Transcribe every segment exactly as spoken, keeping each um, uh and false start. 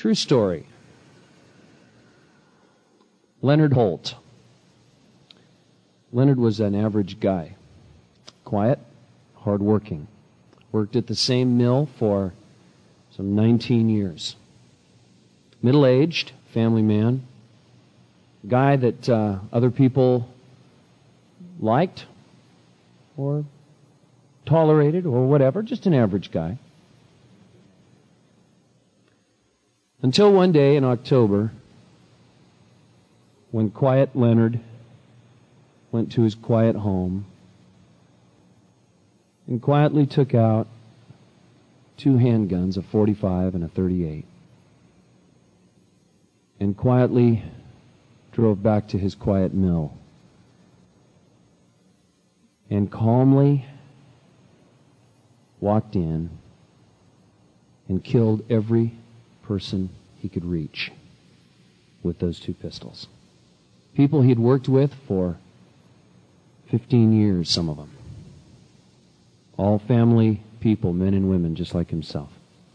True story. Leonard Holt. Leonard was an average guy. Quiet, hardworking. Worked at the same mill for some nineteen years. Middle-aged, family man. Guy that uh, other people liked or tolerated or whatever. Just an average guy. Until one day in October, when quiet Leonard went to his quiet home and quietly took out two handguns, a forty-five and a thirty-eight, and quietly drove back to his quiet mill and calmly walked in and killed every person he could reach with those two pistols. People he'd worked with for fifteen years, some of them. All family people, men and women, just like himself.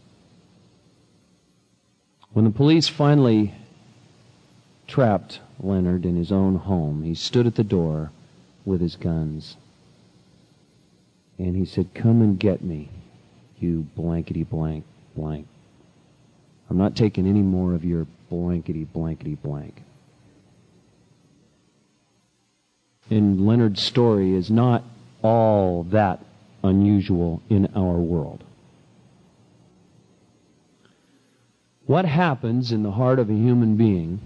When the police finally trapped Leonard in his own home, he stood at the door with his guns. And he said, "Come and get me, you blankety blank blank. I'm not taking any more of your blankety blankety blank." And Leonard's story is not all that unusual in our world. What happens in the heart of a human being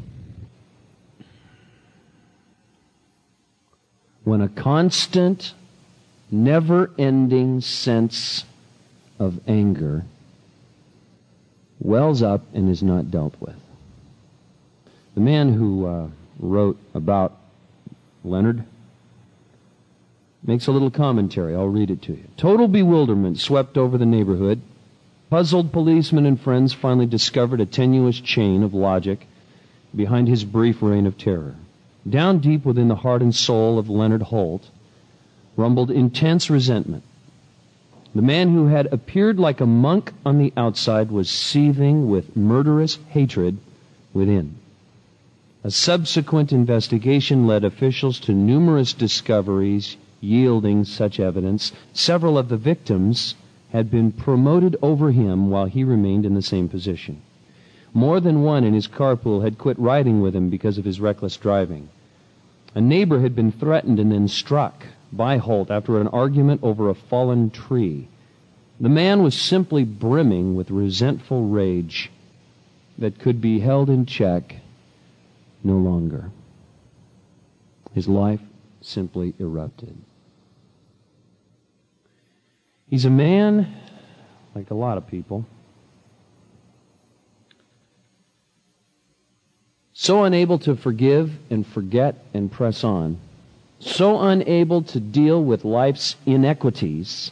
when a constant, never-ending sense of anger wells up and is not dealt with? The man who uh, wrote about Leonard makes a little commentary. I'll read it to you. Total bewilderment swept over the neighborhood. Puzzled policemen and friends finally discovered a tenuous chain of logic behind his brief reign of terror. Down deep within the heart and soul of Leonard Holt rumbled intense resentment. The man who had appeared like a monk on the outside was seething with murderous hatred within. A subsequent investigation led officials to numerous discoveries yielding such evidence. Several of the victims had been promoted over him while he remained in the same position. More than one in his carpool had quit riding with him because of his reckless driving. A neighbor had been threatened and then struck by Holt after an argument over a fallen tree. The man was simply brimming with resentful rage that could be held in check no longer. His life simply erupted. He's a man, like a lot of people, so unable to forgive and forget and press on, so unable to deal with life's inequities,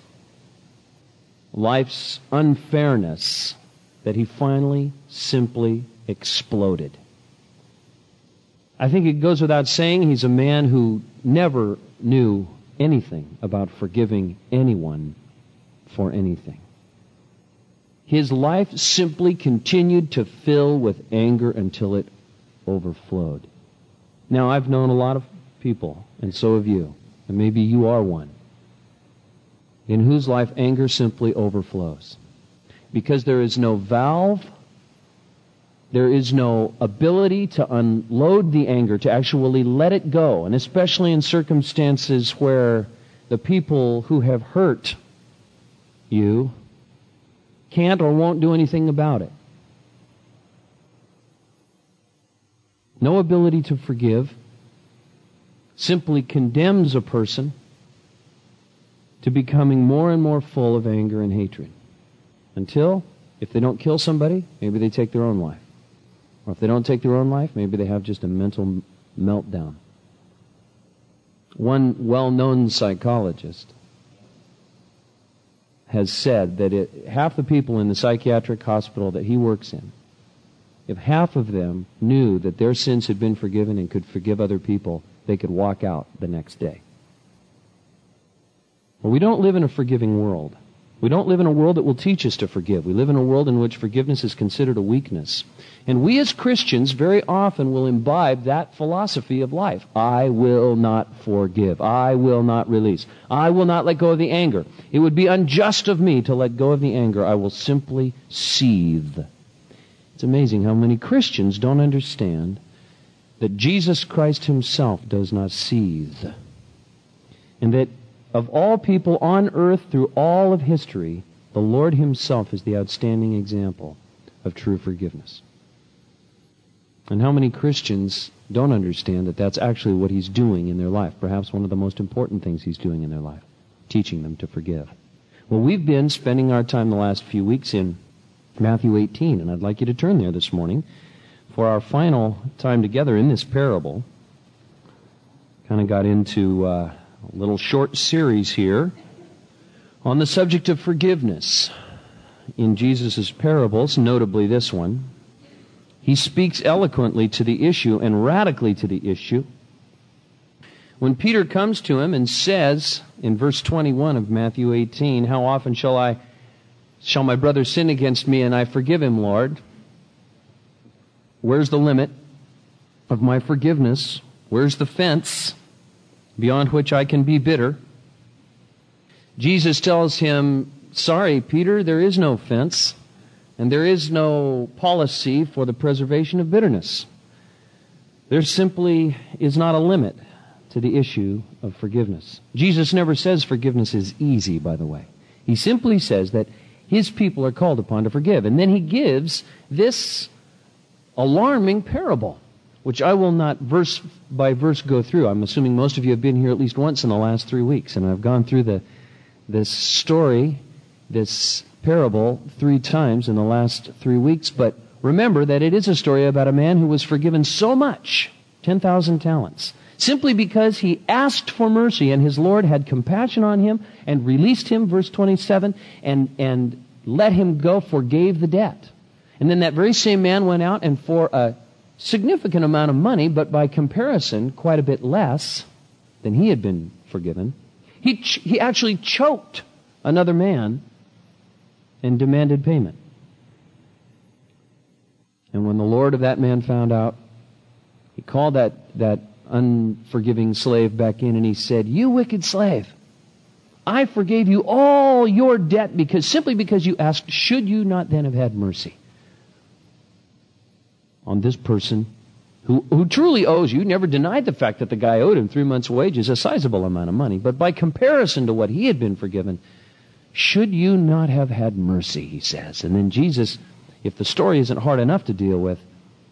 life's unfairness, that he finally simply exploded. I think it goes without saying he's a man who never knew anything about forgiving anyone for anything. His life simply continued to fill with anger until it overflowed. Now, I've known a lot of people, and so have you, and maybe you are one, in whose life anger simply overflows. Because there is no valve, there is no ability to unload the anger, to actually let it go, and especially in circumstances where the people who have hurt you can't or won't do anything about it. No ability to forgive simply condemns a person to becoming more and more full of anger and hatred. Until, if they don't kill somebody, maybe they take their own life. Or if they don't take their own life, maybe they have just a mental meltdown. One well-known psychologist has said that it, half the people in the psychiatric hospital that he works in, if half of them knew that their sins had been forgiven and could forgive other people, they could walk out the next day. Well, we don't live in a forgiving world. We don't live in a world that will teach us to forgive. We live in a world in which forgiveness is considered a weakness. And we as Christians very often will imbibe that philosophy of life. I will not forgive. I will not release. I will not let go of the anger. It would be unjust of me to let go of the anger. I will simply seethe. It's amazing how many Christians don't understand that Jesus Christ himself does not seethe. And that of all people on earth through all of history, the Lord himself is the outstanding example of true forgiveness. And how many Christians don't understand that that's actually what he's doing in their life, perhaps one of the most important things he's doing in their life, teaching them to forgive. Well, we've been spending our time the last few weeks in Matthew eighteen, and I'd like you to turn there this morning for our final time together in this parable. Kind of got into uh, a little short series here on the subject of forgiveness in Jesus' parables, notably this one. He speaks eloquently to the issue and radically to the issue. When Peter comes to him and says in verse twenty-one of Matthew eighteen, "How often shall I shall my brother sin against me and I forgive him, Lord?" Where's the limit of my forgiveness? Where's the fence beyond which I can be bitter? Jesus tells him, "Sorry, Peter, there is no fence, and there is no policy for the preservation of bitterness. There simply is not a limit to the issue of forgiveness." Jesus never says forgiveness is easy, by the way. He simply says that his people are called upon to forgive. And then he gives this alarming parable, which I will not verse by verse go through. I'm assuming most of you have been here at least once in the last three weeks, and I've gone through the this story, this parable, three times in the last three weeks. But remember that it is a story about a man who was forgiven so much, ten thousand talents, simply because he asked for mercy, and his Lord had compassion on him and released him, verse twenty-seven, and, and let him go, forgave the debt. And then that very same man went out and for a significant amount of money, but by comparison quite a bit less than he had been forgiven, he, ch- he actually choked another man and demanded payment. And when the Lord of that man found out, he called that, that unforgiving slave back in and he said, "You wicked slave, I forgave you all your debt because simply because you asked, should you not then have had mercy on this person who, who truly owes you?" Never denied the fact that the guy owed him three months' wages, a sizable amount of money. But by comparison to what he had been forgiven, should you not have had mercy, he says. And then Jesus, if the story isn't hard enough to deal with,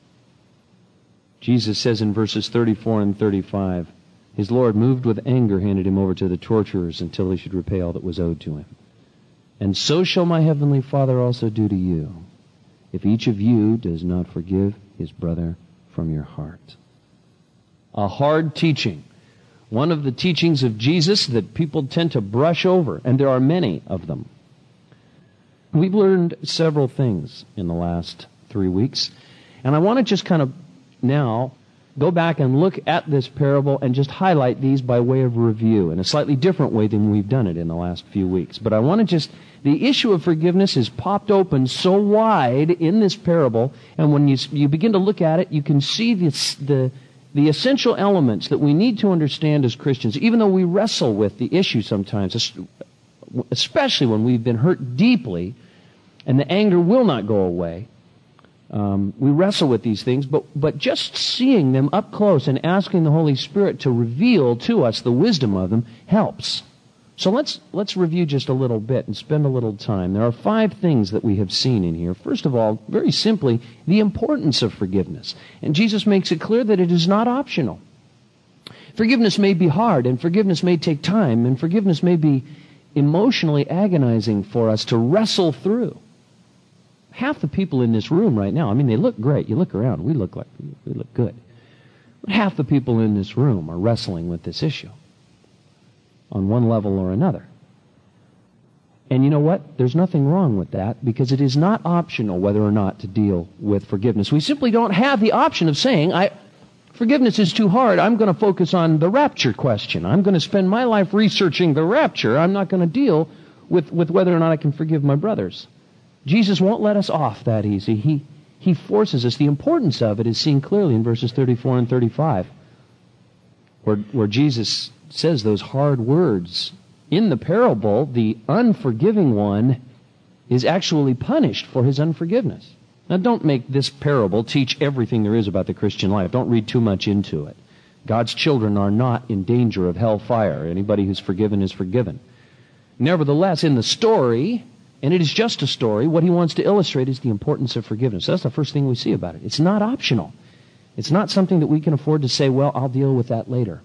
Jesus says in verses thirty-four and thirty-five, his Lord, moved with anger, handed him over to the torturers until he should repay all that was owed to him. "And so shall my heavenly Father also do to you, if each of you does not forgive his brother from your heart." A hard teaching. One of the teachings of Jesus that people tend to brush over, and there are many of them. We've learned several things in the last three weeks, and I want to just kind of now go back and look at this parable and just highlight these by way of review in a slightly different way than we've done it in the last few weeks. But I want to just, the issue of forgiveness is popped open so wide in this parable, and when you you begin to look at it, you can see this, the the essential elements that we need to understand as Christians, even though we wrestle with the issue sometimes, especially when we've been hurt deeply and the anger will not go away. Um, we wrestle with these things, but, but just seeing them up close and asking the Holy Spirit to reveal to us the wisdom of them helps. So let's let's review just a little bit and spend a little time. There are five things that we have seen in here. First of all, very simply, the importance of forgiveness. And Jesus makes it clear that it is not optional. Forgiveness may be hard, and forgiveness may take time, and forgiveness may be emotionally agonizing for us to wrestle through. Half the people in this room right now, I mean, they look great. You look around, we look like we look good. But half the people in this room are wrestling with this issue on one level or another. And you know what? There's nothing wrong with that, because it is not optional whether or not to deal with forgiveness. We simply don't have the option of saying, I, forgiveness is too hard. I'm going to focus on the rapture question. I'm going to spend my life researching the rapture. I'm not going to deal with, with whether or not I can forgive my brothers. Jesus won't let us off that easy. He, he forces us. The importance of it is seen clearly in verses thirty-four and thirty-five, where, where Jesus says those hard words. In the parable, the unforgiving one is actually punished for his unforgiveness. Now, don't make this parable teach everything there is about the Christian life. Don't read too much into it. God's children are not in danger of hellfire. Anybody who's forgiven is forgiven. Nevertheless, in the story, and it is just a story, what he wants to illustrate is the importance of forgiveness. That's the first thing we see about it. It's not optional. It's not something that we can afford to say, well, I'll deal with that later.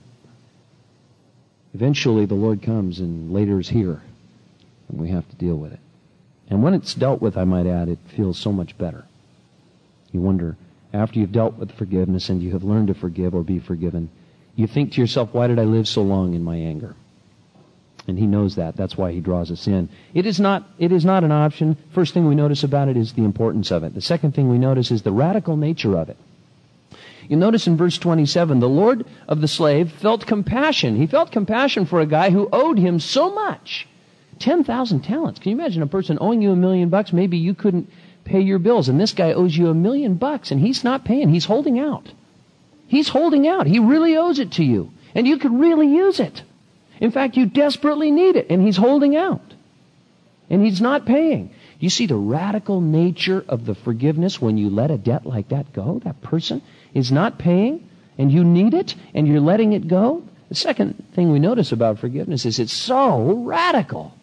Eventually, the Lord comes, and later is here, and we have to deal with it. And when it's dealt with, I might add, it feels so much better. You wonder, after you've dealt with forgiveness and you have learned to forgive or be forgiven, you think to yourself, why did I live so long in my anger? And he knows that. That's why he draws us in. It is not, it is not an option. First thing we notice about it is the importance of it. The second thing we notice is the radical nature of it. You notice in verse twenty-seven, the Lord of the slave felt compassion. He felt compassion for a guy who owed him so much. ten thousand talents. Can you imagine a person owing you a million bucks? Maybe you couldn't pay your bills, and this guy owes you a million bucks, and he's not paying. He's holding out. He's holding out. He really owes it to you, and you could really use it. In fact, you desperately need it, and he's holding out, and he's not paying. You see the radical nature of the forgiveness when you let a debt like that go? That person is not paying, and you need it, and you're letting it go. The second thing we notice about forgiveness is it's so radical.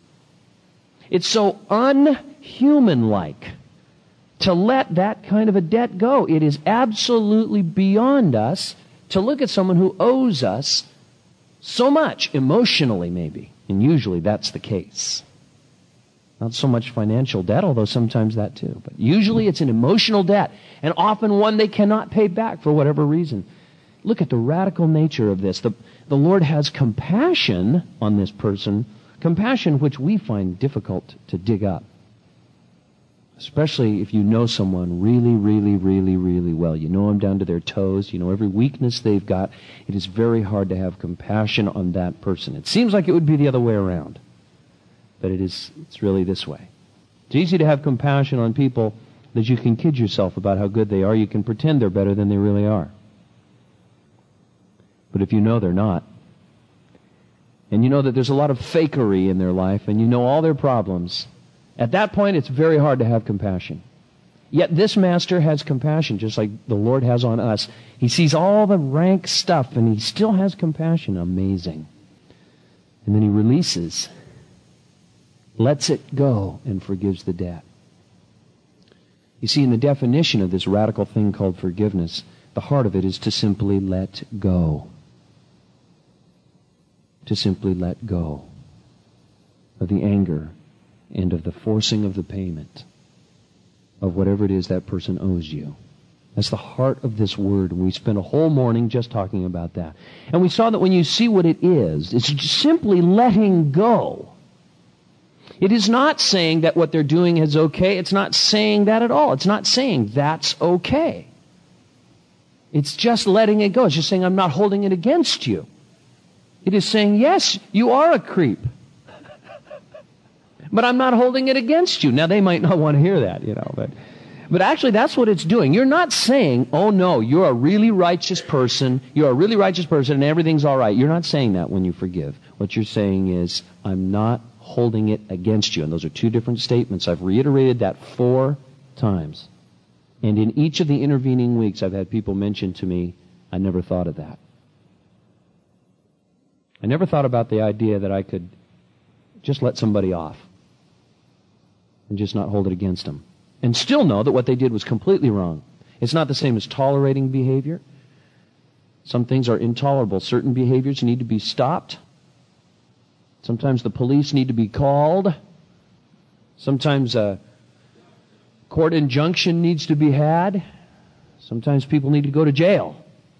It's so unhuman-like to let that kind of a debt go. It is absolutely beyond us to look at someone who owes us so much, emotionally maybe, and usually that's the case. Not so much financial debt, although sometimes that too. But usually it's an emotional debt, and often one they cannot pay back for whatever reason. Look at the radical nature of this. The, the Lord has compassion on this person, compassion which we find difficult to dig up. Especially if you know someone really, really, really, really well. You know them down to their toes. You know every weakness they've got. It is very hard to have compassion on that person. It seems like it would be the other way around. But it is, it's really this way. It's easy to have compassion on people that you can kid yourself about how good they are. You can pretend they're better than they really are. But if you know they're not, and you know that there's a lot of fakery in their life, and you know all their problems, at that point it's very hard to have compassion. Yet this master has compassion, just like the Lord has on us. He sees all the rank stuff, and he still has compassion. Amazing. And then he releases, lets it go, and forgives the debt. You see, in the definition of this radical thing called forgiveness, the heart of it is to simply let go. To simply let go of the anger and of the forcing of the payment of whatever it is that person owes you. That's the heart of this word. We spent a whole morning just talking about that. And we saw that when you see what it is, it's simply letting go. It is not saying that what they're doing is okay. It's not saying that at all. It's not saying that's okay. It's just letting it go. It's just saying, I'm not holding it against you. It is saying, yes, you are a creep. But I'm not holding it against you. Now, they might not want to hear that, you know, but, but actually that's what it's doing. You're not saying, oh no, you're a really righteous person, you're a really righteous person and everything's all right. You're not saying that when you forgive. What you're saying is, I'm not holding it against you. And those are two different statements. I've reiterated that four times. And in each of the intervening weeks, I've had people mention to me, I never thought of that. I never thought about the idea that I could just let somebody off and just not hold it against them. And still know that what they did was completely wrong. It's not the same as tolerating behavior. Some things are intolerable. Certain behaviors need to be stopped. Sometimes the police need to be called. Sometimes a court injunction needs to be had. Sometimes people need to go to jail.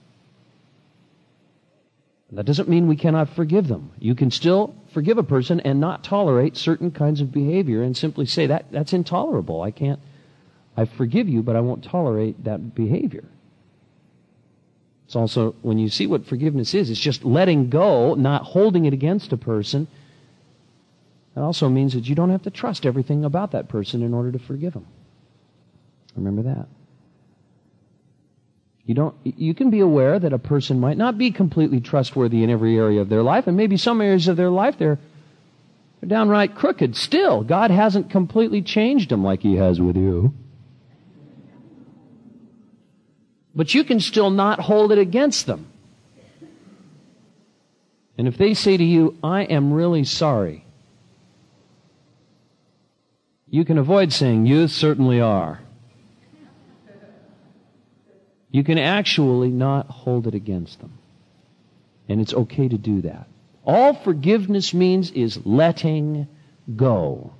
That doesn't mean we cannot forgive them. You can still forgive a person and not tolerate certain kinds of behavior and simply say, that that's intolerable. I can't, I forgive you, but I won't tolerate that behavior. It's also, when you see what forgiveness is, it's just letting go, not holding it against a person. That also means that you don't have to trust everything about that person in order to forgive them. Remember that. You don't, you can be aware that a person might not be completely trustworthy in every area of their life, and maybe some areas of their life they're, they're downright crooked. Still, God hasn't completely changed them like He has with you. But you can still not hold it against them. And if they say to you, I am really sorry, you can avoid saying, you certainly are. You can actually not hold it against them. And it's okay to do that. All forgiveness means is letting go.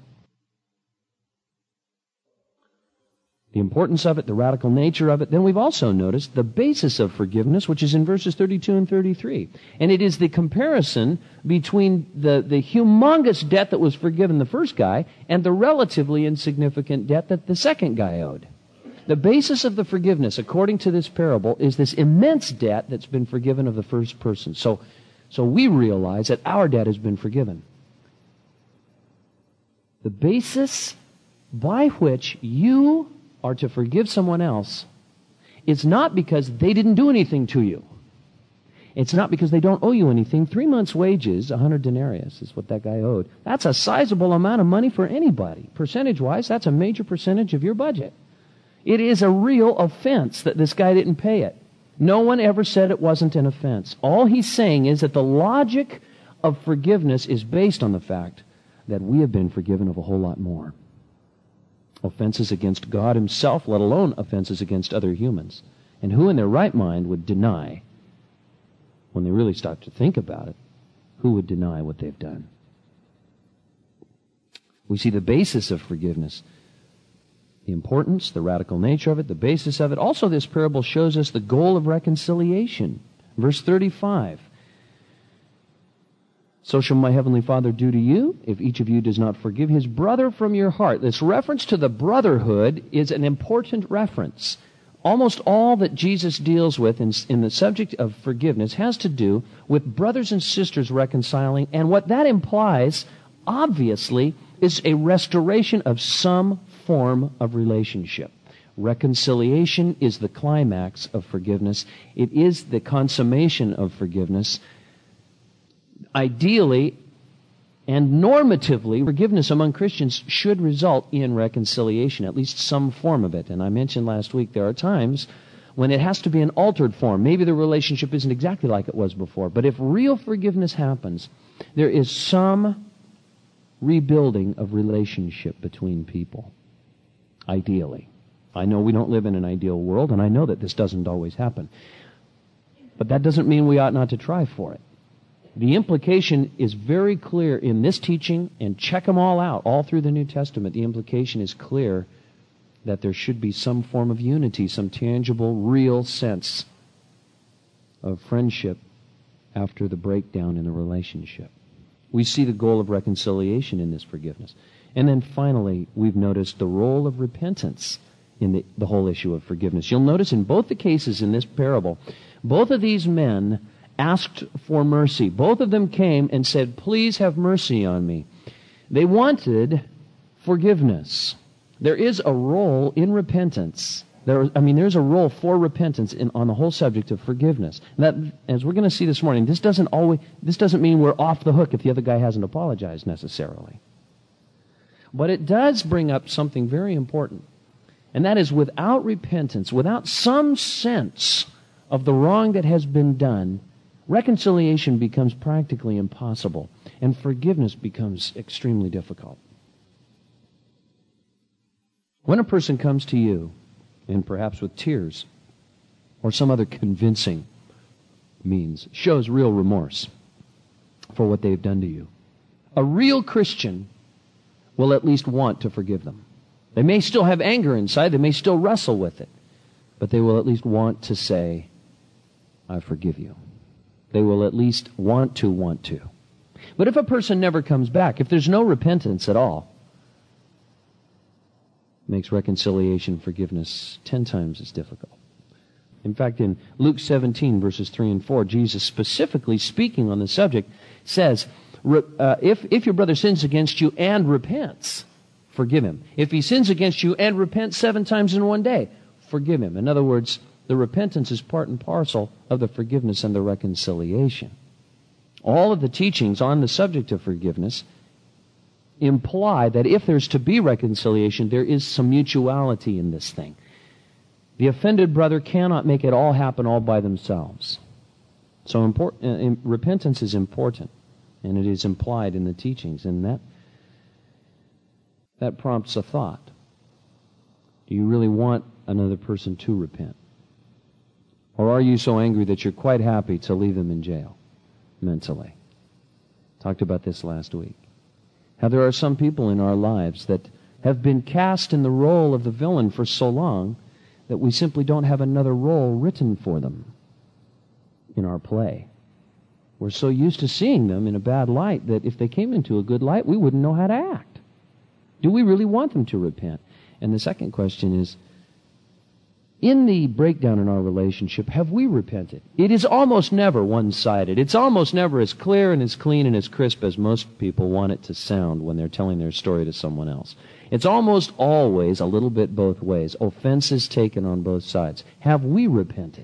The importance of it, the radical nature of it. Then we've also noticed the basis of forgiveness, which is in verses thirty-two and thirty-three. And it is the comparison between the, the humongous debt that was forgiven the first guy and the relatively insignificant debt that the second guy owed. The basis of the forgiveness, according to this parable, is this immense debt that's been forgiven of the first person. So, so we realize that our debt has been forgiven. The basis by which you are to forgive someone else is not because they didn't do anything to you. It's not because they don't owe you anything. Three months' wages, a hundred denarius, is what that guy owed. That's a sizable amount of money for anybody. Percentage-wise, that's a major percentage of your budget. It is a real offense that this guy didn't pay it. No one ever said it wasn't an offense. All he's saying is that the logic of forgiveness is based on the fact that we have been forgiven of a whole lot more. Offenses against God Himself, let alone offenses against other humans. And who in their right mind would deny, when they really stop to think about it, who would deny what they've done? We see the basis of forgiveness, the importance, the radical nature of it, the basis of it. Also, this parable shows us the goal of reconciliation. Verse thirty-five. So shall my heavenly Father do to you, if each of you does not forgive his brother from your heart. This reference to the brotherhood is an important reference. Almost all that Jesus deals with in, in the subject of forgiveness has to do with brothers and sisters reconciling, and what that implies, obviously, is a restoration of some form of relationship. Reconciliation is the climax of forgiveness. It is the consummation of forgiveness. Ideally and normatively, forgiveness among Christians should result in reconciliation, at least some form of it. And I mentioned last week there are times when it has to be an altered form. Maybe the relationship isn't exactly like it was before. But if real forgiveness happens, there is some rebuilding of relationship between people. Ideally. I know we don't live in an ideal world, and I know that this doesn't always happen. But that doesn't mean we ought not to try for it. The implication is very clear in this teaching, and check them all out, all through the New Testament. The implication is clear that there should be some form of unity, some tangible, real sense of friendship after the breakdown in the relationship. We see the goal of reconciliation in this forgiveness. And then finally, we've noticed the role of repentance in the, the whole issue of forgiveness. You'll notice in both the cases in this parable, both of these men asked for mercy. Both of them came and said, please have mercy on me. They wanted forgiveness. There is a role in repentance. There, I mean, there's a role for repentance in, on the whole subject of forgiveness. And that, as we're going to see this morning, this doesn't always, this doesn't mean we're off the hook if the other guy hasn't apologized necessarily. But it does bring up something very important. And that is, without repentance, without some sense of the wrong that has been done, reconciliation becomes practically impossible, and forgiveness becomes extremely difficult. When a person comes to you, and perhaps with tears, or some other convincing means, shows real remorse for what they've done to you, a real Christian will at least want to forgive them. They may still have anger inside, they may still wrestle with it, but they will at least want to say, I forgive you. They will at least want to want to. But if a person never comes back, if there's no repentance at all, it makes reconciliation, forgiveness ten times as difficult. In fact, in Luke seventeen, verses three and four, Jesus, specifically speaking on the subject, says, Re, uh, if, if your brother sins against you and repents, forgive him. If he sins against you and repents seven times in one day, forgive him. In other words, the repentance is part and parcel of the forgiveness and the reconciliation. All of the teachings on the subject of forgiveness imply that if there's to be reconciliation, there is some mutuality in this thing. The offended brother cannot make it all happen all by themselves. So important, uh, repentance is important, and it is implied in the teachings, and that that prompts a thought. Do you really want another person to repent? Or are you so angry that you're quite happy to leave them in jail mentally? Talked about this last week. How there are some people in our lives that have been cast in the role of the villain for so long that we simply don't have another role written for them in our play. We're so used to seeing them in a bad light that if they came into a good light, we wouldn't know how to act. Do we really want them to repent? And the second question is, in the breakdown in our relationship, have we repented? It is almost never one-sided. It's almost never as clear and as clean and as crisp as most people want it to sound when they're telling their story to someone else. It's almost always a little bit both ways. Offense is taken on both sides. Have we repented?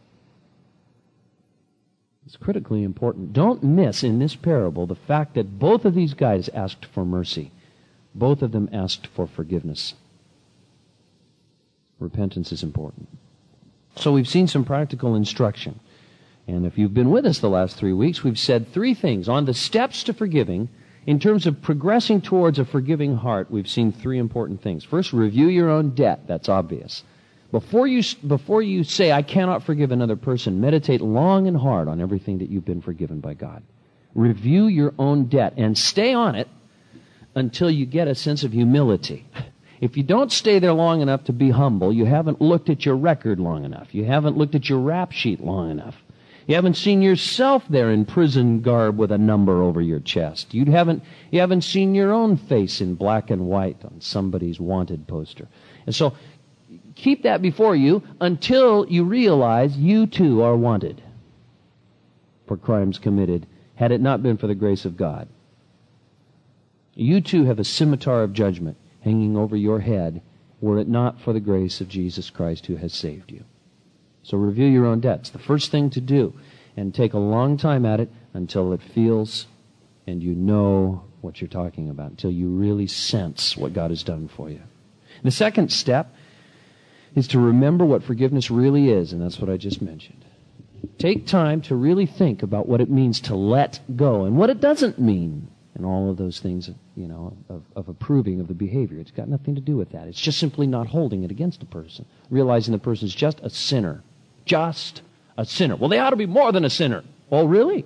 It's critically important. Don't miss in this parable the fact that both of these guys asked for mercy. Both of them asked for forgiveness. Repentance is important. So we've seen some practical instruction. And if you've been with us the last three weeks, we've said three things. On the steps to forgiving, in terms of progressing towards a forgiving heart, we've seen three important things. First, review your own debt. That's obvious. Before you, before you say, I cannot forgive another person, meditate long and hard on everything that you've been forgiven by God. Review your own debt and stay on it until you get a sense of humility. If you don't stay there long enough to be humble, you haven't looked at your record long enough. You haven't looked at your rap sheet long enough. You haven't seen yourself there in prison garb with a number over your chest. You haven't, you haven't seen your own face in black and white on somebody's wanted poster. And so, keep that before you until you realize you too are wanted for crimes committed, had it not been for the grace of God. You too have a scimitar of judgment hanging over your head were it not for the grace of Jesus Christ who has saved you. So review your own debts. The first thing to do, and take a long time at it until it feels and you know what you're talking about, until you really sense what God has done for you. The second step is to remember what forgiveness really is, and that's what I just mentioned. Take time to really think about what it means to let go and what it doesn't mean, and all of those things, you know, of, of approving of the behavior. It's got nothing to do with that. It's just simply not holding it against a person, realizing the person's just a sinner. Just a sinner. Well, they ought to be more than a sinner. Oh, really?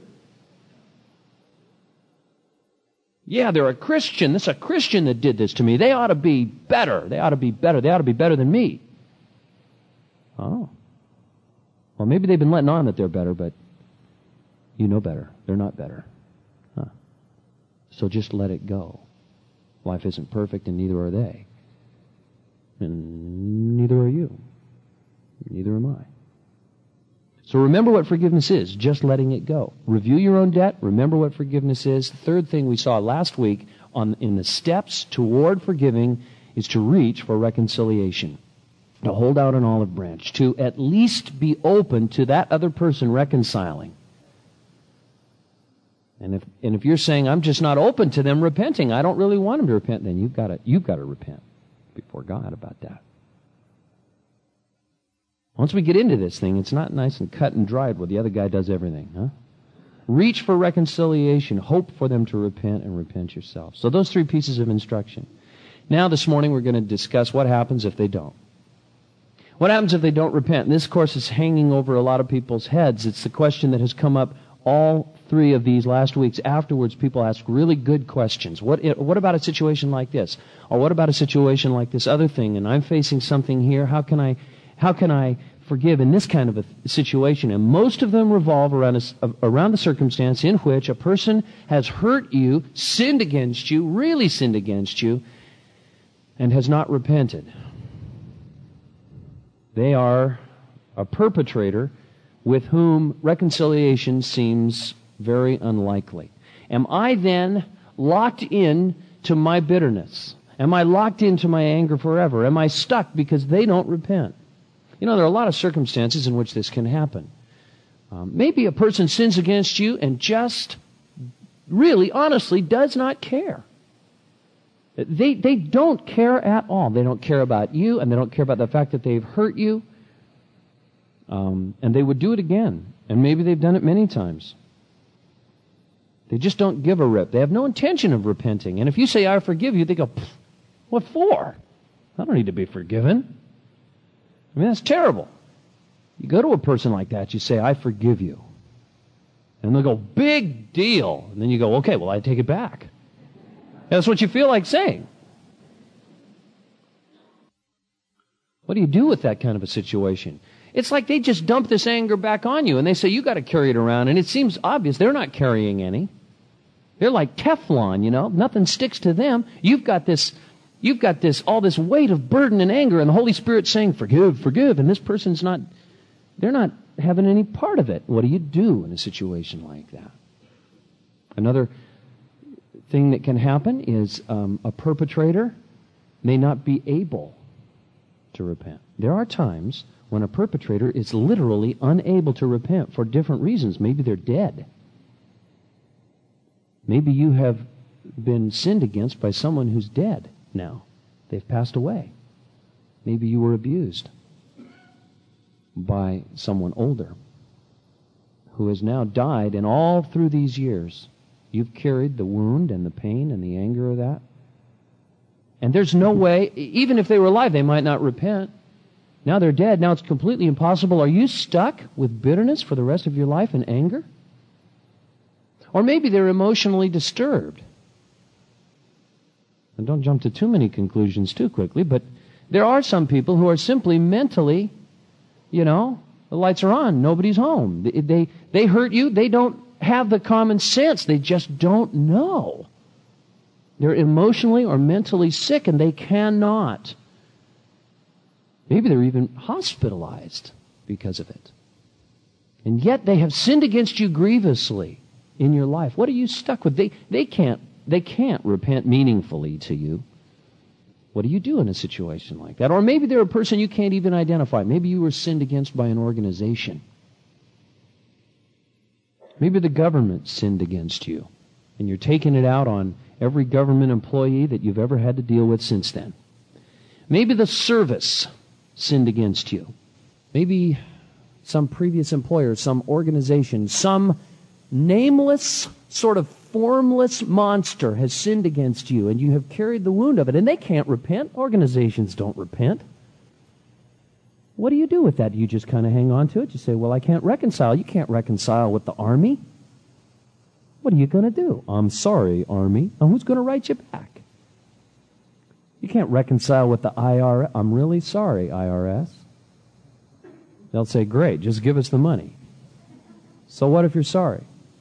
Yeah, they're a Christian. This is a Christian that did this to me. They ought to be better. They ought to be better. They ought to be better than me. Oh. Well, maybe they've been letting on that they're better, but you know better. They're not better. Huh. So just let it go. Life isn't perfect, and neither are they. And neither are you. Neither am I. So remember what forgiveness is, just letting it go. Review your own debt. Remember what forgiveness is. The third thing we saw last week on in the steps toward forgiving is to reach for reconciliation. To hold out an olive branch. To at least be open to that other person reconciling. And if and if you're saying, I'm just not open to them repenting, I don't really want them to repent, then you've got to you've got to repent before God about that. Once we get into this thing, it's not nice and cut and dried where the other guy does everything, huh? Reach for reconciliation. Hope for them to repent and repent yourself. So those three pieces of instruction. Now this morning we're going to discuss what happens if they don't. What happens if they don't repent? And this, of course, is hanging over a lot of people's heads. It's the question that has come up all three of these last weeks. Afterwards, people ask really good questions. What, what about a situation like this? Or what about a situation like this other thing? And I'm facing something here. How can I... How can I forgive in this kind of a situation? And most of them revolve around a, around the circumstance in which a person has hurt you, sinned against you, really sinned against you, and has not repented. They are a perpetrator with whom reconciliation seems very unlikely. am I then locked in to my bitterness? Am I locked into my anger forever? Am I stuck because they don't repent? You know, there are a lot of circumstances in which this can happen. Um, maybe a person sins against you and just really, honestly, does not care. They, they don't care at all. They don't care about you, and they don't care about the fact that they've hurt you. Um, and they would do it again. And maybe they've done it many times. They just don't give a rip. They have no intention of repenting. And if you say, I forgive you, they go, what for? I don't need to be forgiven. I mean, that's terrible. You go to a person like that, you say, I forgive you. And they'll go, big deal. And then you go, okay, well, I take it back. That's what you feel like saying. What do you do with that kind of a situation? It's like they just dump this anger back on you, and they say, you got to carry it around. And it seems obvious they're not carrying any. They're like Teflon, you know. Nothing sticks to them. You've got this, you've got this, all this weight of burden and anger, and the Holy Spirit's saying, forgive, forgive. And this person's not, they're not having any part of it. What do you do in a situation like that? Another thing that can happen is um, a perpetrator may not be able to repent. There are times when a perpetrator is literally unable to repent for different reasons. Maybe they're dead. Maybe you have been sinned against by someone who's dead now. They've passed away. Maybe you were abused by someone older who has now died, and all through these years you've carried the wound and the pain and the anger of that. And there's no way, even if they were alive, they might not repent. Now they're dead. Now it's completely impossible. Are you stuck with bitterness for the rest of your life and anger? Or maybe they're emotionally disturbed. And don't jump to too many conclusions too quickly, but there are some people who are simply mentally, you know, the lights are on, nobody's home. They, they, they hurt you, they don't have the common sense, they just don't know. They're emotionally or mentally sick, and they cannot. Maybe they're even hospitalized because of it. And yet they have sinned against you grievously in your life. What are you stuck with? They, they can't, they can't repent meaningfully to you. What do you do in a situation like that? Or maybe they're a person you can't even identify. Maybe you were sinned against by an organization. Maybe the government sinned against you, and you're taking it out on every government employee that you've ever had to deal with since then. Maybe the service sinned against you. Maybe some previous employer, some organization, some nameless, sort of formless monster has sinned against you, and you have carried the wound of it, and they can't repent. Organizations don't repent. What do you do with that? Do you just kind of hang on to it? You say, well, I can't reconcile. You can't reconcile with the army. What are you going to do? I'm sorry, Army. And who's going to write you back? You can't reconcile with the I R S. I'm really sorry, I R S. They'll say, great, just give us the money. So what if you're sorry?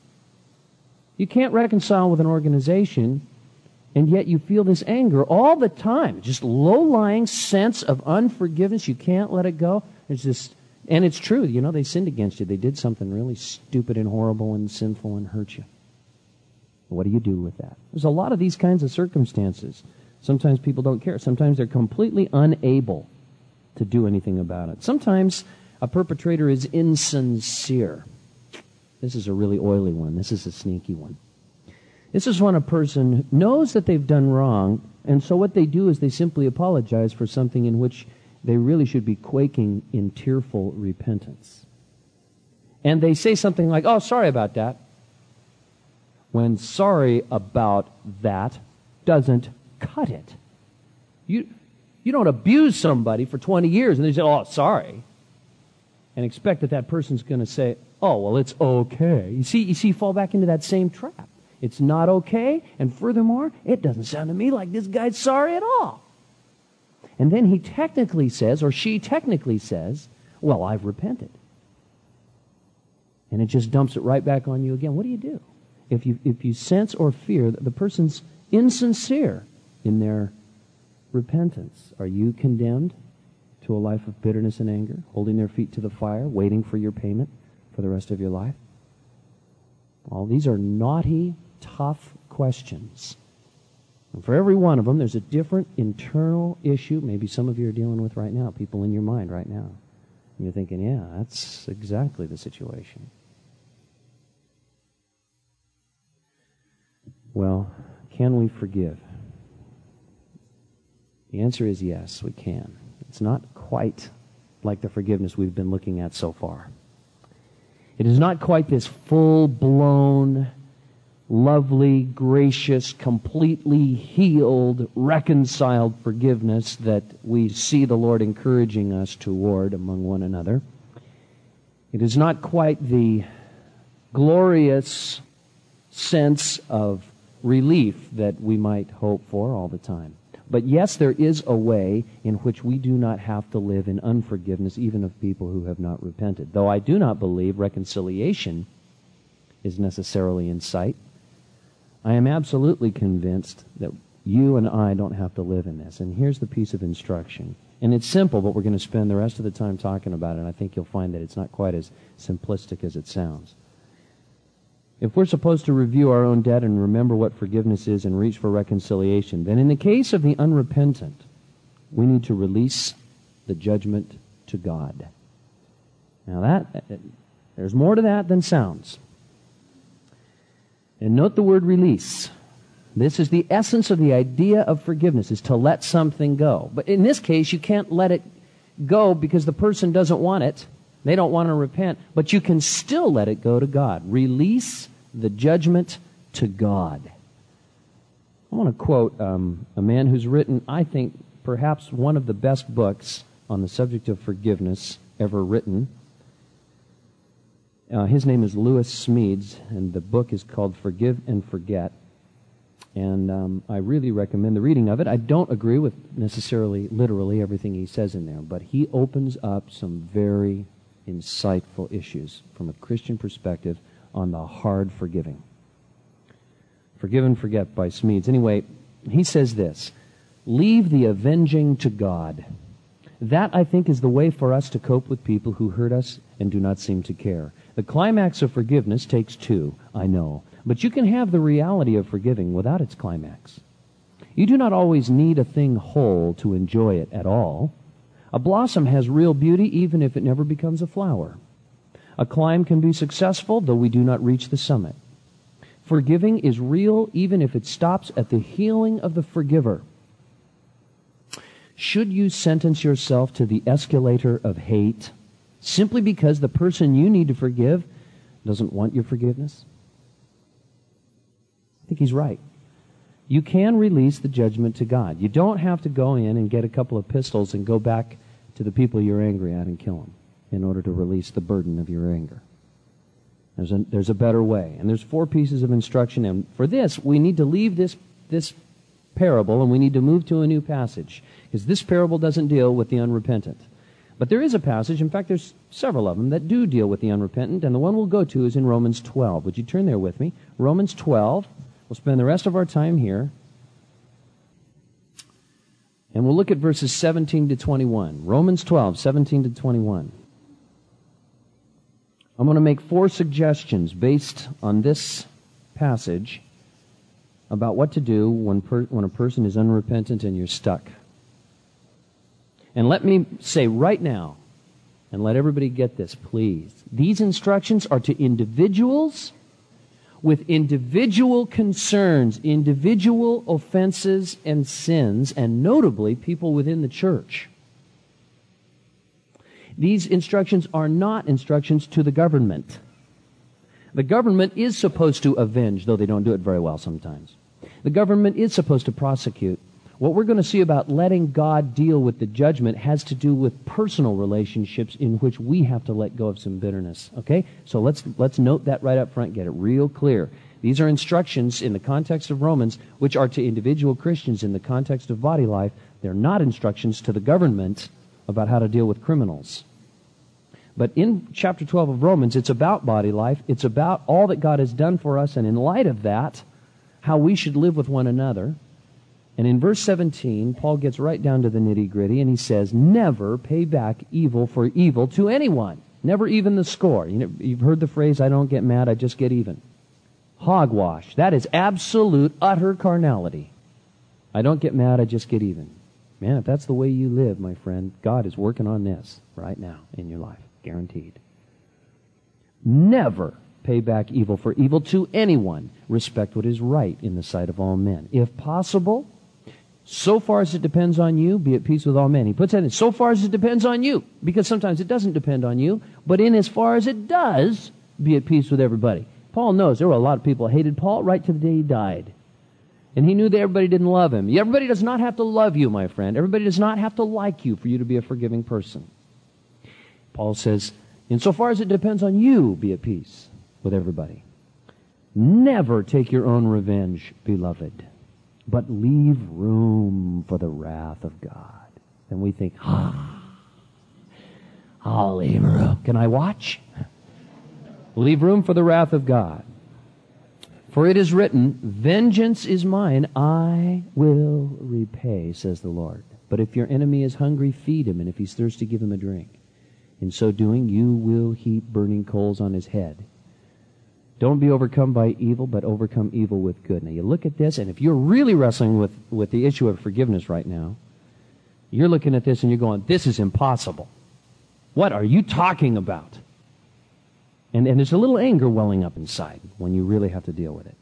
You can't reconcile with an organization, and yet you feel this anger all the time. Just low-lying sense of unforgiveness. You can't let it go. It's just, and it's true. You know, they sinned against you. They did something really stupid and horrible and sinful and hurt you. What do you do with that? There's a lot of these kinds of circumstances. Sometimes people don't care. Sometimes they're completely unable to do anything about it. Sometimes a perpetrator is insincere. This is a really oily one. This is a sneaky one. This is when a person knows that they've done wrong, and so what they do is they simply apologize for something in which they really should be quaking in tearful repentance. And they say something like, oh, sorry about that. When sorry about that doesn't cut it. You, you don't abuse somebody for twenty years and they say, oh, sorry, and expect that that person's going to say, oh, well, it's okay. You see, you see, you fall back into that same trap. It's not okay, and furthermore, it doesn't sound to me like this guy's sorry at all. And then he technically says, or she technically says, well, I've repented. And it just dumps it right back on you again. What do you do? If you, if you sense or fear that the person's insincere in their repentance, are you condemned to a life of bitterness and anger, holding their feet to the fire, waiting for your payment for the rest of your life? All these are naughty tough questions. And for every one of them, there's a different internal issue, maybe some of you are dealing with right now, people in your mind right now. And you're thinking, yeah, that's exactly the situation. Well, can we forgive? The answer is yes, we can. It's not quite like the forgiveness we've been looking at so far. It is not quite this full-blown, lovely, gracious, completely healed, reconciled forgiveness that we see the Lord encouraging us toward among one another. It is not quite the glorious sense of relief that we might hope for all the time. But yes, there is a way in which we do not have to live in unforgiveness even of people who have not repented. Though I do not believe reconciliation is necessarily in sight, I am absolutely convinced that you and I don't have to live in this. And here's the piece of instruction. And it's simple, but we're going to spend the rest of the time talking about it, and I think you'll find that it's not quite as simplistic as it sounds. If we're supposed to review our own debt and remember what forgiveness is and reach for reconciliation, then in the case of the unrepentant, we need to release the judgment to God. Now that, there's more to that than sounds. And note the word release. This is the essence of the idea of forgiveness, is to let something go. But in this case, you can't let it go because the person doesn't want it. They don't want to repent, but you can still let it go to God. Release the judgment to God. I want to quote um, a man who's written, I think, perhaps one of the best books on the subject of forgiveness ever written. Uh, his name is Lewis Smedes, and the book is called Forgive and Forget. And um, I really recommend the reading of it. I don't agree with necessarily, literally, everything he says in there, but he opens up some very insightful issues from a Christian perspective on the hard forgiving. Forgive and Forget by Smedes. Anyway, he says this, leave the avenging to God. That, I think, is the way for us to cope with people who hurt us and do not seem to care. The climax of forgiveness takes two, I know, but you can have the reality of forgiving without its climax. You do not always need a thing whole to enjoy it at all. A blossom has real beauty even if it never becomes a flower. A climb can be successful though we do not reach the summit. Forgiving is real even if it stops at the healing of the forgiver. Should you sentence yourself to the escalator of hate simply because the person you need to forgive doesn't want your forgiveness? I think he's right. You can release the judgment to God. You don't have to go in and get a couple of pistols and go back to the people you're angry at and kill them in order to release the burden of your anger. There's a, there's a better way. And there's four pieces of instruction. And for this, we need to leave this, this parable and we need to move to a new passage. Because this parable doesn't deal with the unrepentant. But there is a passage, in fact there's several of them, that do deal with the unrepentant. And the one we'll go to is in Romans twelve. Would you turn there with me? Romans twelve. We'll spend the rest of our time here. And we'll look at verses seventeen to twenty-one. Romans twelve, seventeen to twenty-one. I'm going to make four suggestions based on this passage about what to do when, per, when a person is unrepentant and you're stuck. And let me say right now, and let everybody get this, please. These instructions are to individuals with individual concerns, individual offenses and sins, and notably people within the church. These instructions are not instructions to the government. The government is supposed to avenge, though they don't do it very well sometimes. The government is supposed to prosecute. What we're going to see about letting God deal with the judgment has to do with personal relationships in which we have to let go of some bitterness. Okay? So let's let's note that right up front, get it real clear. These are instructions in the context of Romans, which are to individual Christians in the context of body life. They're not instructions to the government about how to deal with criminals. But in chapter twelve of Romans, it's about body life. It's about all that God has done for us, and in light of that, how we should live with one another. And in verse seventeen, Paul gets right down to the nitty-gritty, and he says, never pay back evil for evil to anyone. Never even the score. You know, you've heard the phrase, I don't get mad, I just get even. Hogwash. That is absolute, utter carnality. I don't get mad, I just get even. Man, if that's the way you live, my friend, God is working on this right now in your life. Guaranteed. Never pay back evil for evil to anyone. Respect what is right in the sight of all men. If possible, so far as it depends on you, be at peace with all men. He puts that in, so far as it depends on you, because sometimes it doesn't depend on you, but in as far as it does, be at peace with everybody. Paul knows there were a lot of people who hated Paul right to the day he died. And he knew that everybody didn't love him. Everybody does not have to love you, my friend. Everybody does not have to like you for you to be a forgiving person. Paul says, insofar as it depends on you, be at peace with everybody. Never take your own revenge, beloved, but leave room for the wrath of God. And we think, ah, I'll leave room. Can I watch? Leave room for the wrath of God. For it is written, vengeance is mine, I will repay, says the Lord. But if your enemy is hungry, feed him, and if he's thirsty, give him a drink. In so doing, you will heap burning coals on his head. Don't be overcome by evil, but overcome evil with good. Now you look at this, and if you're really wrestling with, with the issue of forgiveness right now, you're looking at this and you're going, this is impossible. What are you talking about? And, and there's a little anger welling up inside when you really have to deal with it.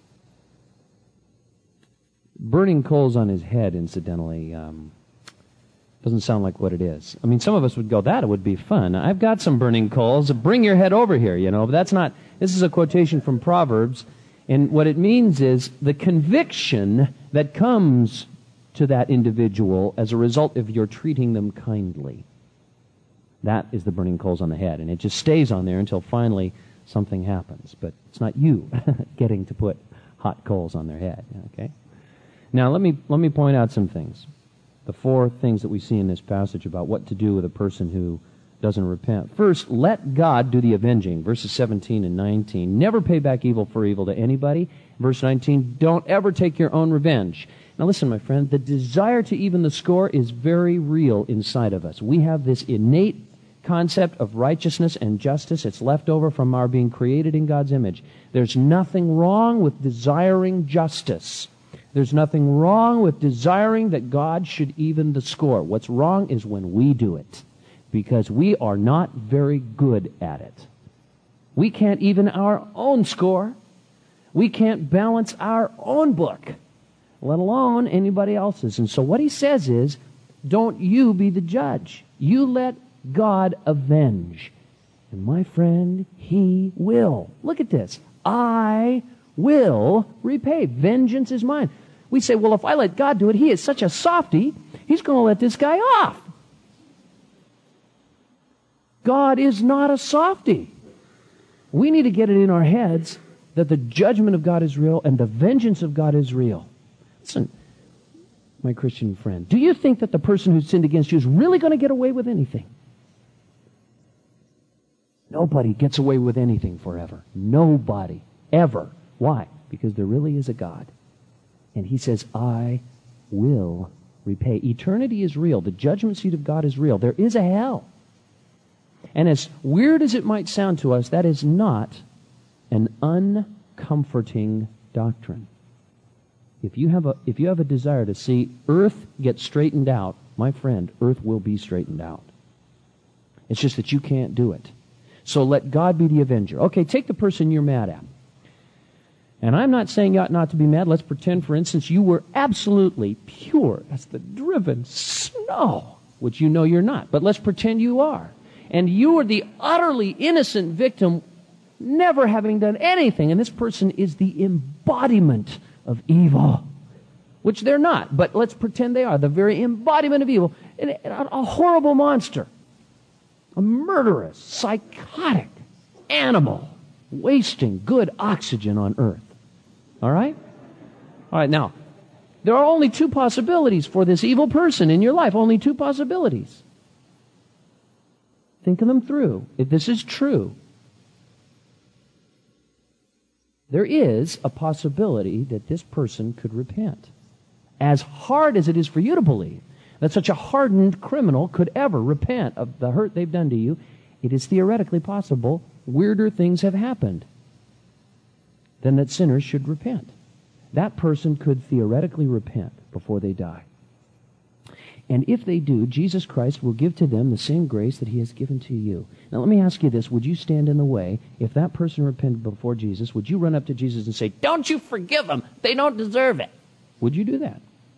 Burning coals on his head, incidentally, um, doesn't sound like what it is. I mean, some of us would go, that would be fun. I've got some burning coals. Bring your head over here, you know. But that's not, this is a quotation from Proverbs. And what it means is the conviction that comes to that individual as a result of your treating them kindly. That is the burning coals on the head. And it just stays on there until finally something happens. But it's not you getting to put hot coals on their head. Okay? Now, let me let me point out some things. The four things that we see in this passage about what to do with a person who doesn't repent. First, let God do the avenging. Verses seventeen and nineteen. Never pay back evil for evil to anybody. Verse nineteen, don't ever take your own revenge. Now listen, my friend, the desire to even the score is very real inside of us. We have this innate concept of righteousness and justice. It's left over from our being created in God's image. There's nothing wrong with desiring justice. There's nothing wrong with desiring that God should even the score. What's wrong is when we do it, because we are not very good at it. We can't even our own score. We can't balance our own book, let alone anybody else's. And so what he says is, don't you be the judge. You let God avenge. And my friend, he will. Look at this. I will repay. Vengeance is mine. We say, well, if I let God do it, he is such a softy, he's going to let this guy off. God is not a softy. We need to get it in our heads that the judgment of God is real and the vengeance of God is real. Listen, my Christian friend, do you think that the person who sinned against you is really going to get away with anything? Nobody gets away with anything forever. Nobody. Ever. Why? Because there really is a God. And he says, I will repay. Eternity is real. The judgment seat of God is real. There is a hell. And as weird as it might sound to us, that is not an uncomforting doctrine. If you have a, if you have a desire to see earth get straightened out, my friend, earth will be straightened out. It's just that you can't do it. So let God be the avenger. Okay, take the person you're mad at. And I'm not saying you ought not to be mad. Let's pretend, for instance, you were absolutely pure as the driven snow, which you know you're not. But let's pretend you are. And you are the utterly innocent victim, never having done anything. And this person is the embodiment of evil, which they're not. But let's pretend they are the very embodiment of evil. And a horrible monster. A murderous, psychotic animal wasting good oxygen on earth. All right? All right, now, there are only two possibilities for this evil person in your life. Only two possibilities. Think of them through. If this is true, there is a possibility that this person could repent. As hard as it is for you to believe that such a hardened criminal could ever repent of the hurt they've done to you, it is theoretically possible. Weirder things have happened. then that sinners should repent. That person could theoretically repent before they die. And if they do, Jesus Christ will give to them the same grace that he has given to you. Now let me ask you this. Would you stand in the way? If that person repented before Jesus, would you run up to Jesus and say, "Don't you forgive them? They don't deserve it." Would you do that?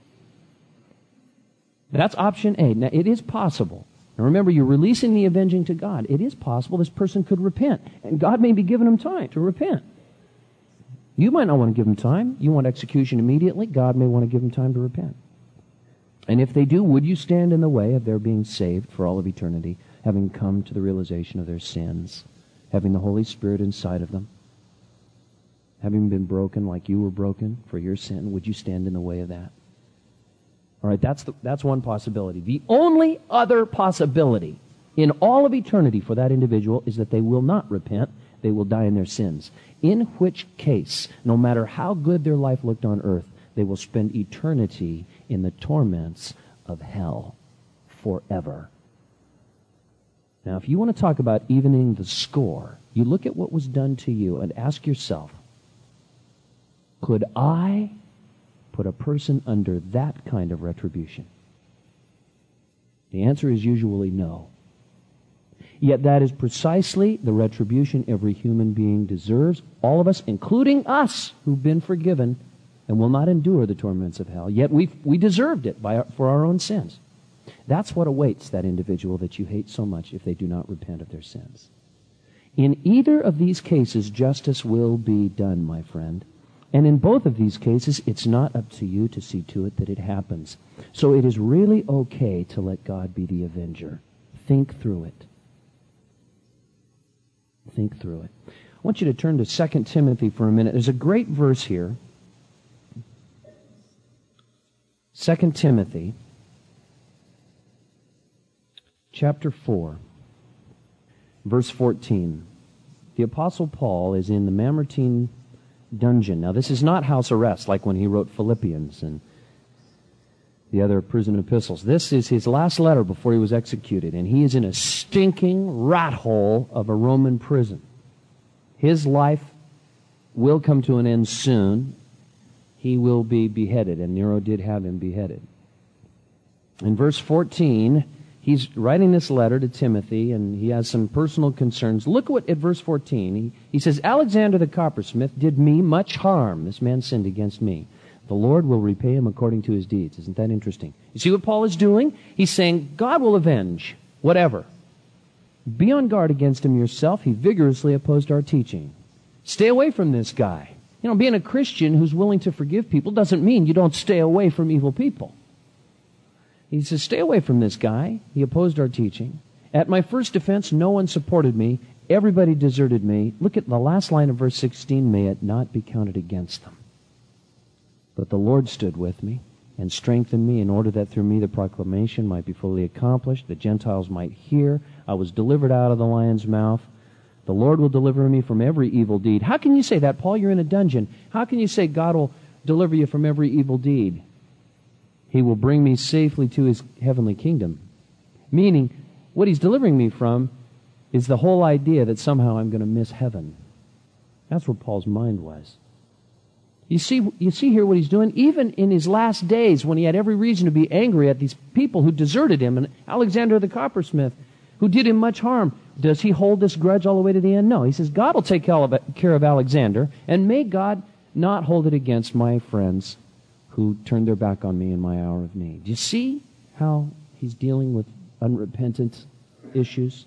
That's option A. Now it is possible. Now remember, you're releasing the avenging to God. It is possible this person could repent. And God may be giving them time to repent. You might not want to give them time. You want execution immediately. God may want to give them time to repent. And if they do, would you stand in the way of their being saved for all of eternity, having come to the realization of their sins, having the Holy Spirit inside of them, having been broken like you were broken for your sin? Would you stand in the way of that? All right, that's the, that's one possibility. The only other possibility in all of eternity for that individual is that they will not repent. They will die in their sins. In which case, no matter how good their life looked on earth, they will spend eternity in the torments of hell forever. Now, if you want to talk about evening the score, you look at what was done to you and ask yourself, could I put a person under that kind of retribution? The answer is usually no. Yet that is precisely the retribution every human being deserves, all of us, including us who've been forgiven and will not endure the torments of hell. Yet we we deserved it by our, for our own sins. That's what awaits that individual that you hate so much if they do not repent of their sins. In either of these cases, justice will be done, my friend. And in both of these cases, it's not up to you to see to it that it happens. So it is really okay to let God be the avenger. Think through it. Think through it. I want you to turn to Second Timothy for a minute. There's a great verse here. Second Timothy, chapter four, verse fourteen. The Apostle Paul is in the Mamertine dungeon. Now, this is not house arrest like when he wrote Philippians and the other prison epistles. This is his last letter before he was executed, and he is in a stinking rat hole of a Roman prison. His life will come to an end soon. He will be beheaded, and Nero did have him beheaded. In verse fourteen, he's writing this letter to Timothy, and he has some personal concerns. Look what at verse fourteen. He, he says, Alexander the coppersmith did me much harm. This man sinned against me. The Lord will repay him according to his deeds. Isn't that interesting? You see what Paul is doing? He's saying, God will avenge whatever. Be on guard against him yourself. He vigorously opposed our teaching. Stay away from this guy. You know, being a Christian who's willing to forgive people doesn't mean you don't stay away from evil people. He says, stay away from this guy. He opposed our teaching. At my first defense, no one supported me. Everybody deserted me. Look at the last line of verse sixteen. May it not be counted against them. But the Lord stood with me and strengthened me in order that through me the proclamation might be fully accomplished, the Gentiles might hear. I was delivered out of the lion's mouth. The Lord will deliver me from every evil deed. How can you say that, Paul? You're in a dungeon. How can you say God will deliver you from every evil deed? He will bring me safely to his heavenly kingdom. Meaning, what he's delivering me from is the whole idea that somehow I'm going to miss heaven. That's where Paul's mind was. You see, you see here what he's doing? Even in his last days, when he had every reason to be angry at these people who deserted him, and Alexander the coppersmith, who did him much harm, does he hold this grudge all the way to the end? No. He says, God will take care of Alexander, and may God not hold it against my friends who turned their back on me in my hour of need. Do you see how he's dealing with unrepentant issues?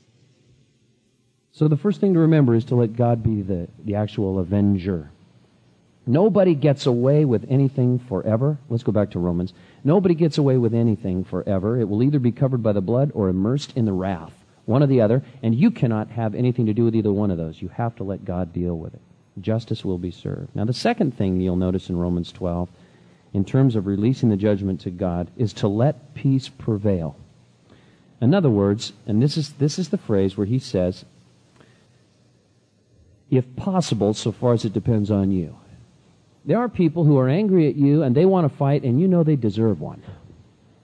So the first thing to remember is to let God be the, the actual avenger. Nobody gets away with anything forever. Let's go back to Romans. Nobody gets away with anything forever. It will either be covered by the blood or immersed in the wrath. One or the other. And you cannot have anything to do with either one of those. You have to let God deal with it. Justice will be served. Now the second thing you'll notice in Romans twelve, in terms of releasing the judgment to God, is to let peace prevail. In other words, and this is this is the phrase where he says, if possible, so far as it depends on you. There are people who are angry at you and they want to fight, and you know they deserve one.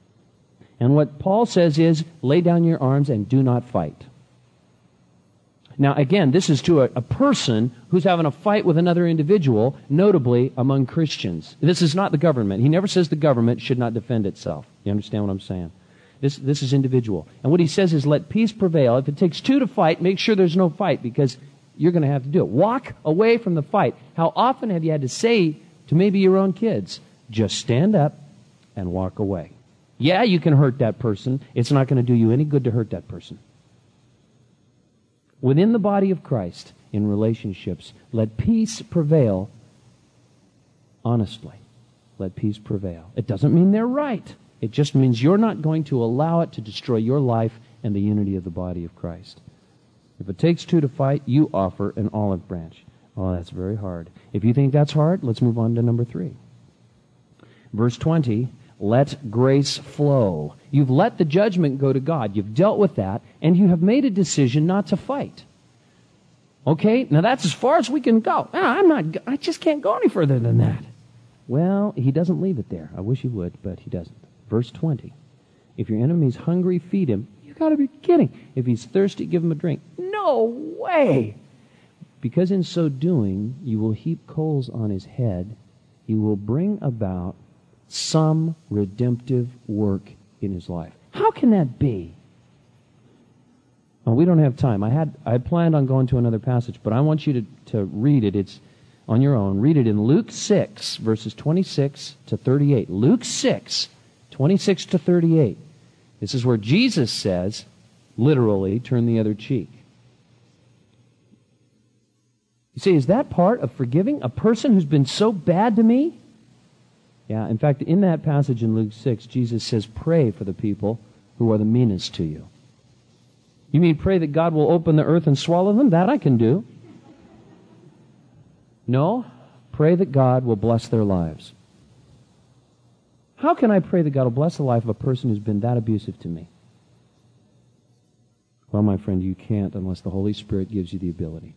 And what Paul says is, lay down your arms and do not fight. Now, again, this is to a, a person who's having a fight with another individual, notably among Christians. This is not the government. He never says the government should not defend itself. You understand what I'm saying? This, this is individual. And what he says is, let peace prevail. If it takes two to fight, make sure there's no fight, because you're going to have to do it. Walk away from the fight. How often have you had to say to maybe your own kids, just stand up and walk away? Yeah, you can hurt that person. It's not going to do you any good to hurt that person. Within the body of Christ, in relationships, let peace prevail honestly. Let peace prevail. It doesn't mean they're right. It just means you're not going to allow it to destroy your life and the unity of the body of Christ. If it takes two to fight, you offer an olive branch. Oh, that's very hard. If you think that's hard, let's move on to number three. Verse twenty, let grace flow. You've let the judgment go to God. You've dealt with that, and you have made a decision not to fight. Okay, now that's as far as we can go. I'm not, I just can't go any further than that. Well, he doesn't leave it there. I wish he would, but he doesn't. Verse twenty, if your enemy's hungry, feed him. You got to be kidding. If he's thirsty, give him a drink. No way! Because in so doing, you will heap coals on his head. You will bring about some redemptive work in his life. How can that be? Well, we don't have time. I had I planned on going to another passage, but I want you to, to read it. It's on your own. Read it in Luke six, verses twenty-six to thirty-eight. Luke six, twenty-six to thirty-eight. This is where Jesus says, literally, turn the other cheek. You say, is that part of forgiving a person who's been so bad to me? Yeah, in fact, in that passage in Luke six, Jesus says, pray for the people who are the meanest to you. You mean pray that God will open the earth and swallow them? That I can do. No, pray that God will bless their lives. How can I pray that God will bless the life of a person who's been that abusive to me? Well, my friend, you can't unless the Holy Spirit gives you the ability.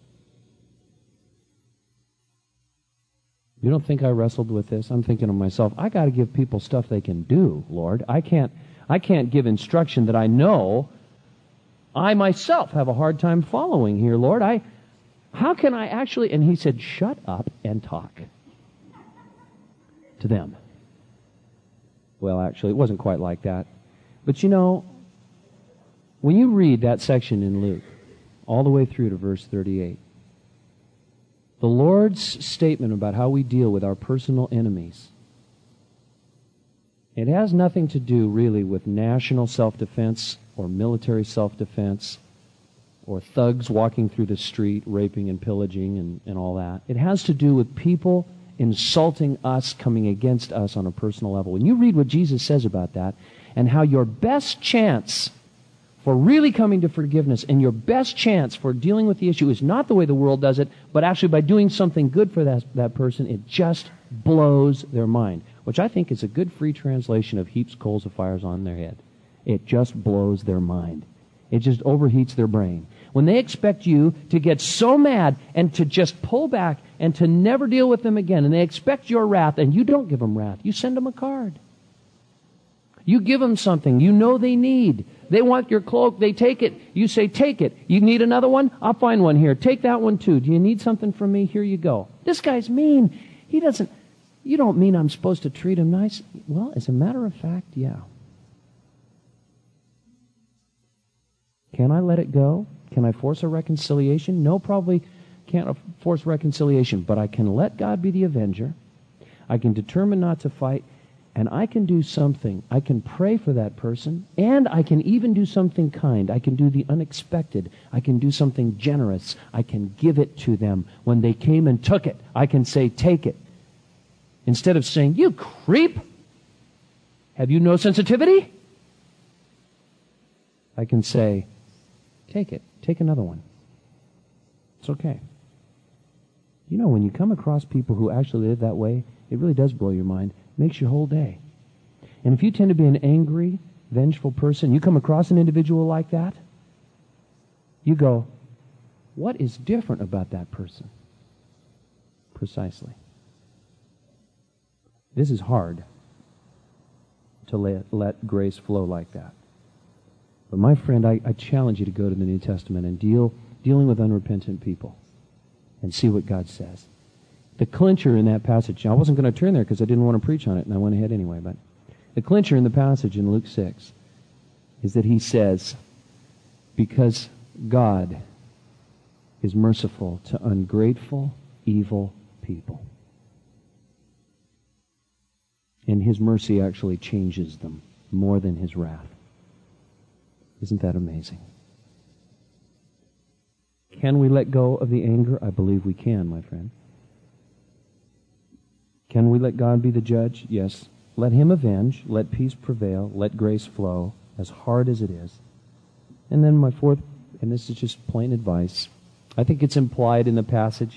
You don't think I wrestled with this? I'm thinking to myself, I got to give people stuff they can do, Lord. I can't, I can't give instruction that I know I myself have a hard time following here, Lord. I, how can I actually? And he said, shut up and talk to them. Well, actually, it wasn't quite like that. But you know, when you read that section in Luke, all the way through to verse thirty-eight, the Lord's statement about how we deal with our personal enemies, it has nothing to do really with national self-defense or military self-defense or thugs walking through the street, raping and pillaging and, and all that. It has to do with people insulting us, coming against us on a personal level. When you read what Jesus says about that and how your best chance for really coming to forgiveness and your best chance for dealing with the issue is not the way the world does it, but actually by doing something good for that, that person, it just blows their mind, which I think is a good free translation of heaps coals of fires on their head. It just blows their mind. It just overheats their brain. When they expect you to get so mad and to just pull back and to never deal with them again, and they expect your wrath, and you don't give them wrath, you send them a card. You give them something you know they need. They want your cloak, they take it. You say, take it. You need another one? I'll find one here. Take that one too. Do you need something from me? Here you go. This guy's mean. He doesn't, you don't mean I'm supposed to treat him nice? Well, as a matter of fact, yeah. Can I let it go? Can I force a reconciliation? No, probably can't force reconciliation, but I can let God be the avenger. I can determine not to fight, and I can do something. I can pray for that person, and I can even do something kind. I can do the unexpected. I can do something generous. I can give it to them. When they came and took it, I can say, take it. Instead of saying, you creep, have you no sensitivity? I can say, take it. Take another one. It's okay. You know, when you come across people who actually live that way, it really does blow your mind. It makes your whole day. And if you tend to be an angry, vengeful person, you come across an individual like that, you go, what is different about that person? Precisely. This is hard to let, let grace flow like that. But my friend, I, I challenge you to go to the New Testament and deal dealing with unrepentant people, and see what God says. The clincher in that passage, I wasn't going to turn there because I didn't want to preach on it, and I went ahead anyway, but the clincher in the passage in Luke six is that he says, because God is merciful to ungrateful, evil people. And His mercy actually changes them more than His wrath. Isn't that amazing? Can we let go of the anger? I believe we can, my friend. Can we let God be the judge? Yes. Let Him avenge. Let peace prevail. Let grace flow, as hard as it is. And then my fourth, and this is just plain advice, I think it's implied in the passage,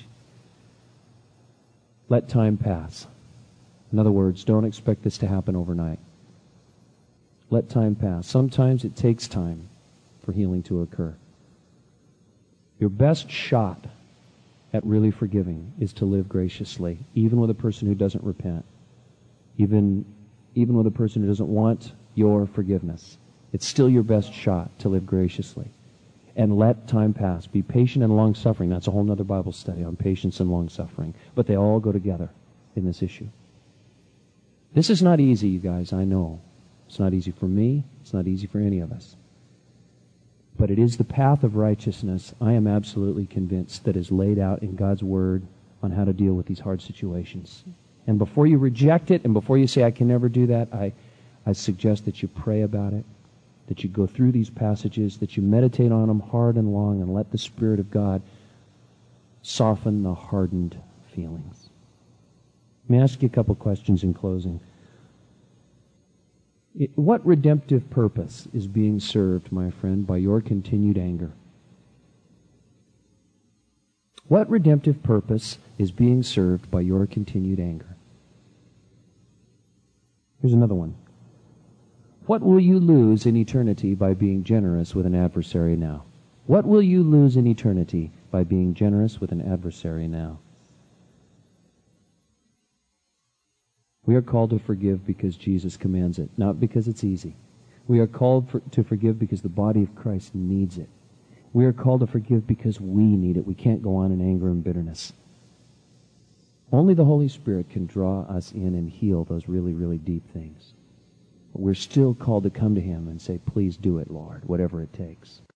let time pass. In other words, don't expect this to happen overnight. Let time pass. Sometimes it takes time for healing to occur. Your best shot at really forgiving is to live graciously, even with a person who doesn't repent, even, even with a person who doesn't want your forgiveness. It's still your best shot to live graciously. And let time pass. Be patient and long-suffering. That's a whole other Bible study on patience and long-suffering. But they all go together in this issue. This is not easy, you guys, I know. It's not easy for me. It's not easy for any of us. But it is the path of righteousness, I am absolutely convinced, that is laid out in God's Word on how to deal with these hard situations. And before you reject it, and before you say, I can never do that, I, I suggest that you pray about it, that you go through these passages, that you meditate on them hard and long, and let the Spirit of God soften the hardened feelings. Let me ask you a couple questions in closing. What redemptive purpose is being served, my friend, by your continued anger? What redemptive purpose is being served by your continued anger? Here's another one. What will you lose in eternity by being generous with an adversary now? What will you lose in eternity by being generous with an adversary now? We are called to forgive because Jesus commands it, not because it's easy. We are called for, to forgive because the body of Christ needs it. We are called to forgive because we need it. We can't go on in anger and bitterness. Only the Holy Spirit can draw us in and heal those really, really deep things. But we're still called to come to Him and say, please do it, Lord, whatever it takes.